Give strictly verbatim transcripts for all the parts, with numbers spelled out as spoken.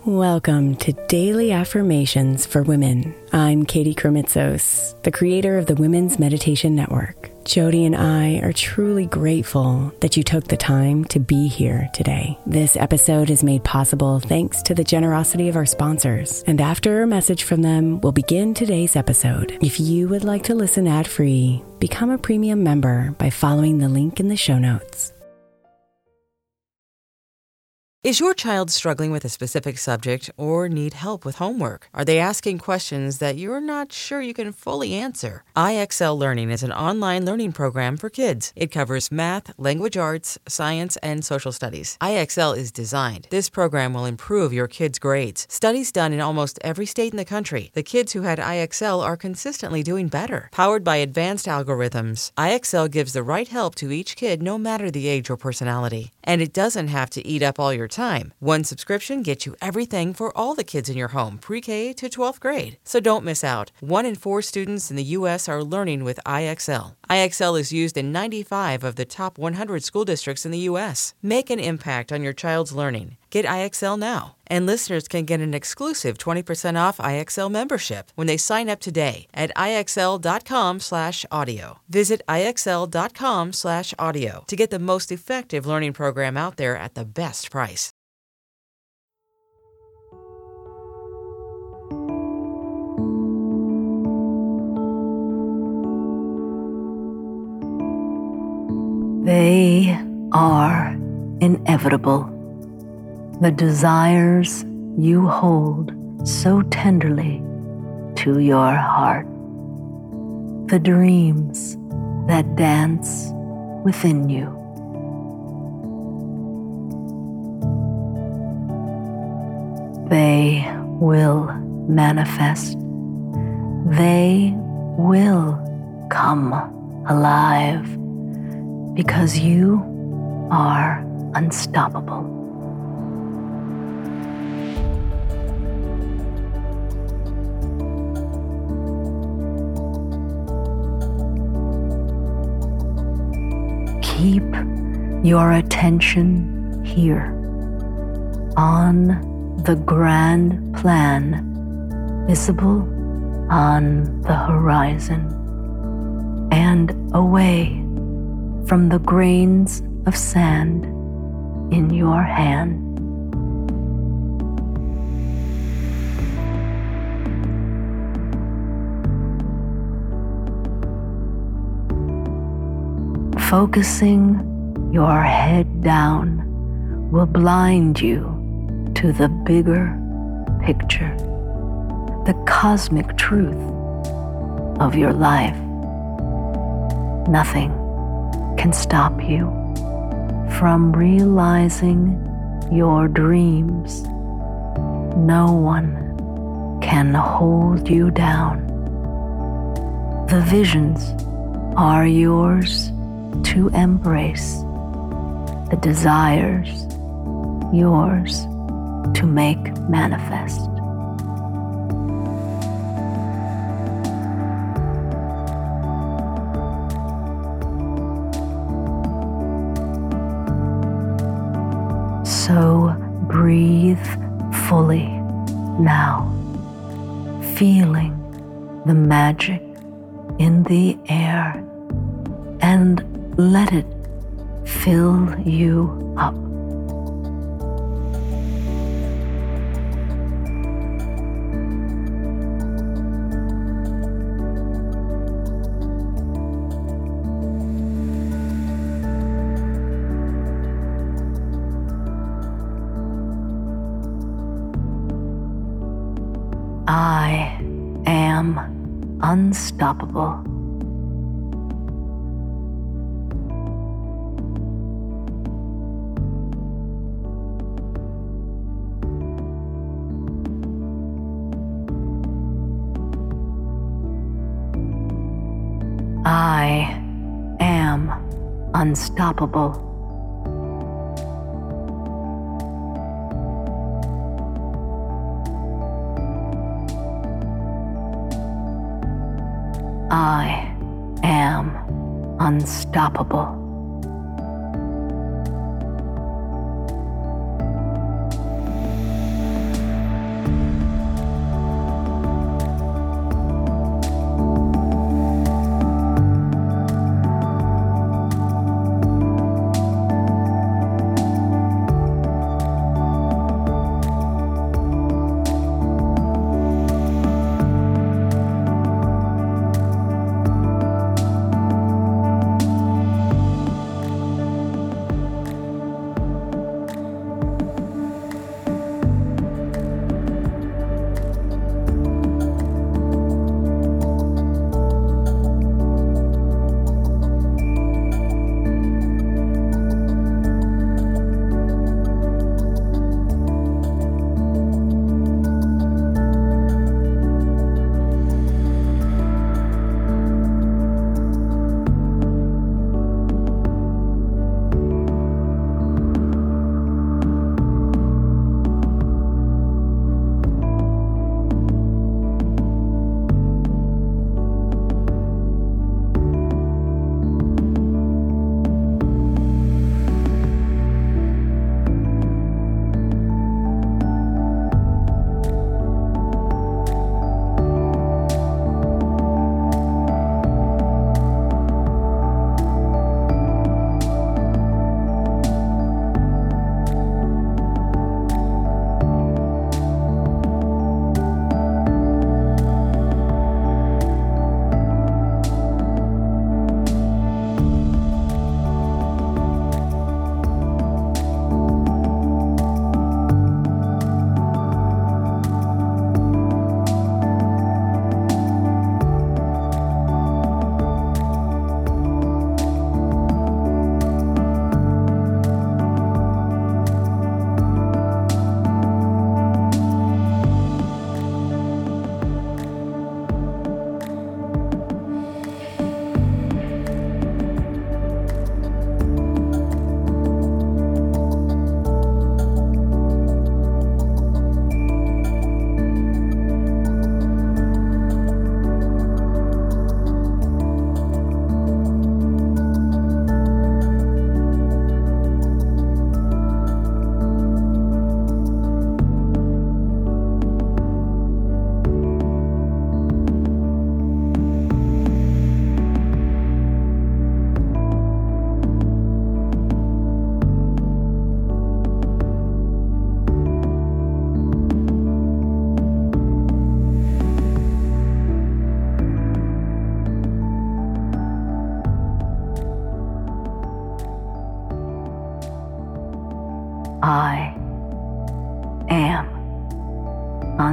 Welcome to Daily Affirmations for Women. I'm Katie Kremitzos, the creator of the Women's Meditation Network. Jody and I are truly grateful that you took the time to be here today. This episode is made possible thanks to the generosity of our sponsors. And after a message from them, we'll begin today's episode. If you would like to listen ad-free, become a premium member by following the link in the show notes. Is your child struggling with a specific subject or need help with homework? Are they asking questions that you're not sure you can fully answer? I X L Learning is an online learning program for kids. It covers math, language arts, science, and social studies. I X L is designed. This program will improve your kids' grades. Studies done in almost every state in the country. The kids who had I X L are consistently doing better. Powered by advanced algorithms, I X L gives the right help to each kid no matter the age or personality. And it doesn't have to eat up all your time. One subscription gets you everything for all the kids in your home, pre-K to twelfth grade. So don't miss out. One in four students in the U S are learning with I X L. I X L is used in ninety-five of the top one hundred school districts in the U S. Make an impact on your child's learning. Get I X L now. And listeners can get an exclusive twenty percent off I X L membership when they sign up today at IXL.com slash audio. Visit IXL.com slash audio to get the most effective learning program out there at the best price. They are inevitable. The desires you hold so tenderly to your heart. The dreams that dance within you. They will manifest. They will come alive. Because you are unstoppable. Keep your attention here on the grand plan visible on the horizon and away from the grains of sand in your hand. Focusing your head down will blind you to the bigger picture, the cosmic truth of your life. Nothing can stop you from realizing your dreams. No one can hold you down. The visions are yours to embrace, the desires yours to make manifest. So breathe fully now, feeling the magic in the air, and let it fill you up. I am unstoppable. I am unstoppable. I am unstoppable.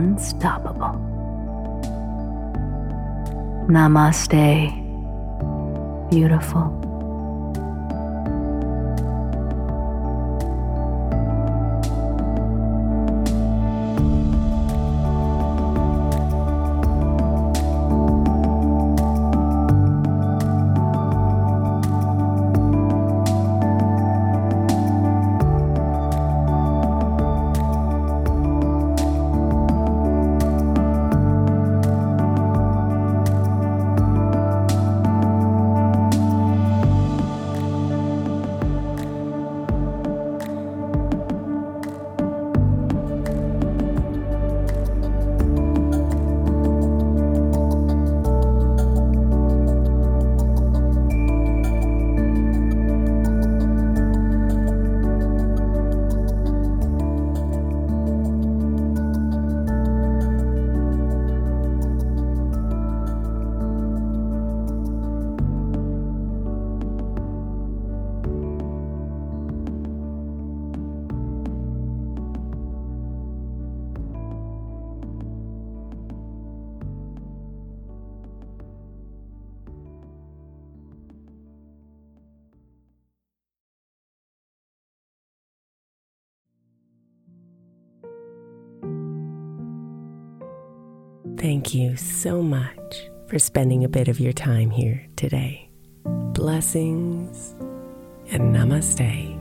unstoppable. Namaste, beautiful. Thank you so much for spending a bit of your time here today. Blessings and namaste.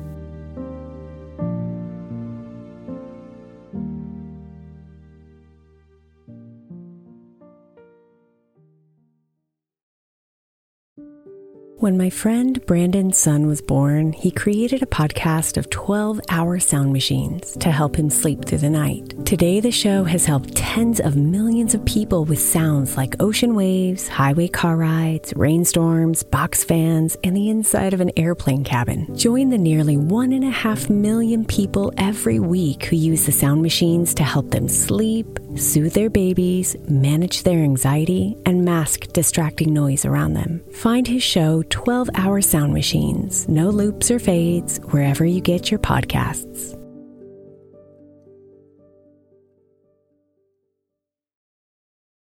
When my friend Brandon's son was born, he created a podcast of twelve-hour sound machines to help him sleep through the night. Today, the show has helped tens of millions of people with sounds like ocean waves, highway car rides, rainstorms, box fans, and the inside of an airplane cabin. Join the nearly one and a half million people every week who use the sound machines to help them sleep, soothe their babies, manage their anxiety, and mask distracting noise around them. Find his show, twelve-hour Sound Machines, no loops or fades, wherever you get your podcasts.